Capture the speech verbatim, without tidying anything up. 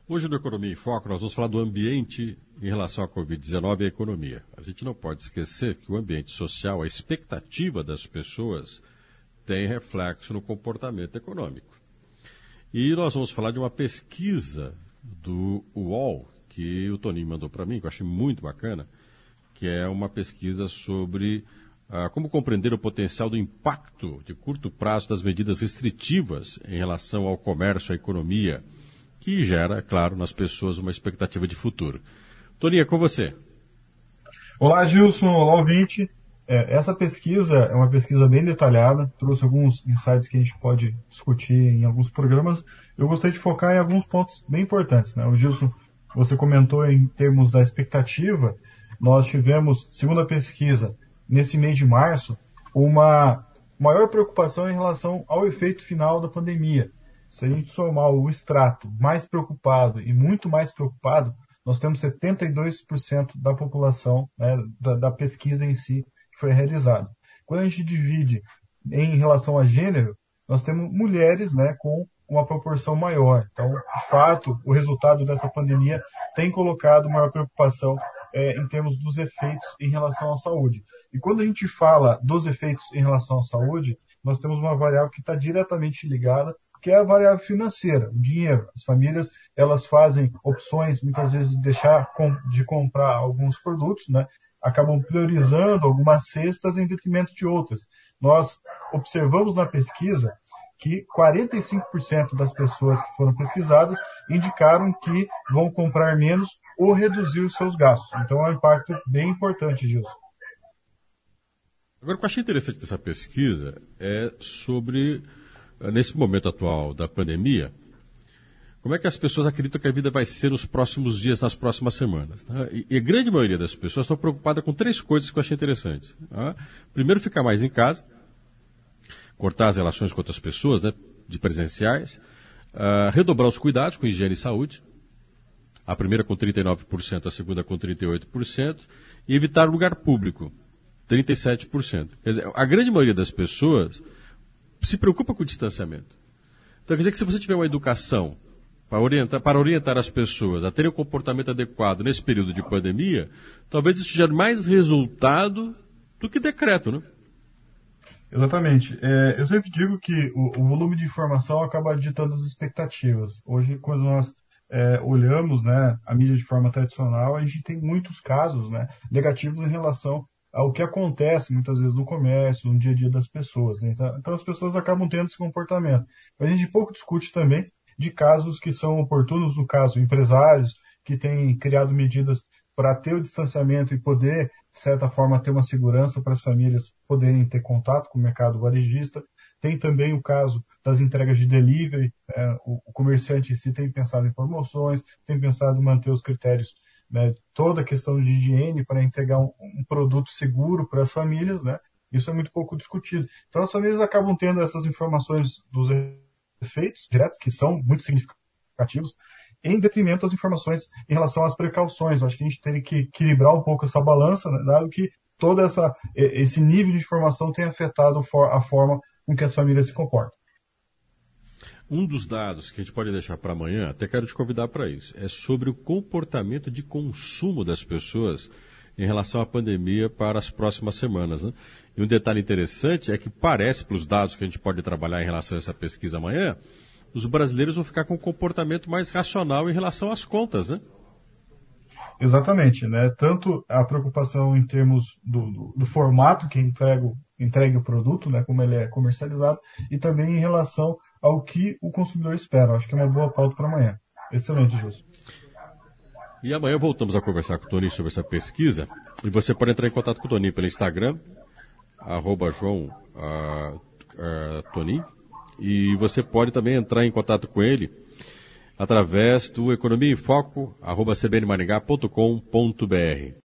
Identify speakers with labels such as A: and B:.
A: Hoje no Economia em Foco nós vamos falar do ambiente em relação à covid dezenove e à economia. A gente não pode esquecer que o ambiente social, a expectativa das pessoas, tem reflexo no comportamento econômico. E nós vamos falar de uma pesquisa do U O L, que o Toninho mandou para mim, que eu achei muito bacana, que é uma pesquisa sobre ah, como compreender o potencial do impacto de curto prazo das medidas restritivas em relação ao comércio, à economia, que gera, claro, nas pessoas uma expectativa de futuro. Toninho, é com você.
B: Olá, Gilson. Olá, ouvinte. É, essa pesquisa é uma pesquisa bem detalhada, trouxe alguns insights que a gente pode discutir em alguns programas. Eu gostaria de focar em alguns pontos bem importantes, né? O Gilson, você comentou em termos da expectativa, nós tivemos, segundo a pesquisa, nesse mês de março, uma maior preocupação em relação ao efeito final da pandemia. Se a gente somar o extrato mais preocupado e muito mais preocupado, nós temos setenta e dois por cento da população, né, da, da pesquisa em si que foi realizada. Quando a gente divide em relação a gênero, nós temos mulheres, né, com uma proporção maior. Então, de fato, o resultado dessa pandemia tem colocado maior preocupação é, em termos dos efeitos em relação à saúde. E quando a gente fala dos efeitos em relação à saúde, nós temos uma variável que está diretamente ligada, que é a variável financeira, o dinheiro. As famílias, elas fazem opções, muitas vezes, de deixar de comprar alguns produtos, né? Acabam priorizando algumas cestas em detrimento de outras. Nós observamos na pesquisa que quarenta e cinco por cento das pessoas que foram pesquisadas indicaram que vão comprar menos ou reduzir os seus gastos. Então, é um impacto bem importante disso.
A: Agora, o que eu achei interessante dessa pesquisa é sobre, nesse momento atual da pandemia, como é que as pessoas acreditam que a vida vai ser nos próximos dias, nas próximas semanas. Né? E, e a grande maioria das pessoas estão preocupadas com três coisas que eu achei interessantes. Né? Primeiro, ficar mais em casa, cortar as relações com outras pessoas, né, de presenciais, uh, redobrar os cuidados com higiene e saúde, a primeira com trinta e nove por cento, a segunda com trinta e oito por cento, e evitar lugar público, trinta e sete por cento. Quer dizer, a grande maioria das pessoas se preocupa com o distanciamento. Então, quer dizer que se você tiver uma educação para orientar, para orientar as pessoas a terem um comportamento adequado nesse período de pandemia, talvez isso gere mais resultado do que decreto, né?
B: Exatamente. É, eu sempre digo que o, o volume de informação acaba ditando as expectativas. Hoje, quando nós é, olhamos, né, a mídia de forma tradicional, a gente tem muitos casos, né, negativos em relação ao que acontece muitas vezes no comércio, no dia a dia das pessoas. Né? Então, então as pessoas acabam tendo esse comportamento. Mas a gente pouco discute também de casos que são oportunos, no caso, empresários que têm criado medidas para ter o distanciamento e poder, de certa forma, ter uma segurança para as famílias poderem ter contato com o mercado varejista. Tem também o caso das entregas de delivery. É, o, o comerciante em si tem pensado em promoções, tem pensado em manter os critérios, né, toda a questão de higiene para entregar um, um produto seguro para as famílias, né? Isso é muito pouco discutido. Então as famílias acabam tendo essas informações dos efeitos diretos, que são muito significativos, em detrimento das informações em relação às precauções. Eu acho que a gente teria que equilibrar um pouco essa balança, né, dado que todo essa, esse nível de informação tem afetado a forma com que as famílias se comportam.
A: Um dos dados que a gente pode deixar para amanhã, até quero te convidar para isso, é sobre o comportamento de consumo das pessoas em relação à pandemia para as próximas semanas. Né? E um detalhe interessante é que parece, pelos dados que a gente pode trabalhar em relação a essa pesquisa amanhã, os brasileiros vão ficar com um comportamento mais racional em relação às contas, né?
B: Exatamente, né? Tanto a preocupação em termos do, do, do formato que entrega, entrega o produto, né? Como ele é comercializado, e também em relação ao que o consumidor espera. Acho que é uma boa pauta para amanhã. Excelente, Júlio.
A: E amanhã voltamos a conversar com o Toninho sobre essa pesquisa. E você pode entrar em contato com o Toninho pelo Instagram, arroba João uh, uh, Toninho. E você pode também entrar em contato com ele através do economia em foco arroba c b n maringá ponto com ponto b r.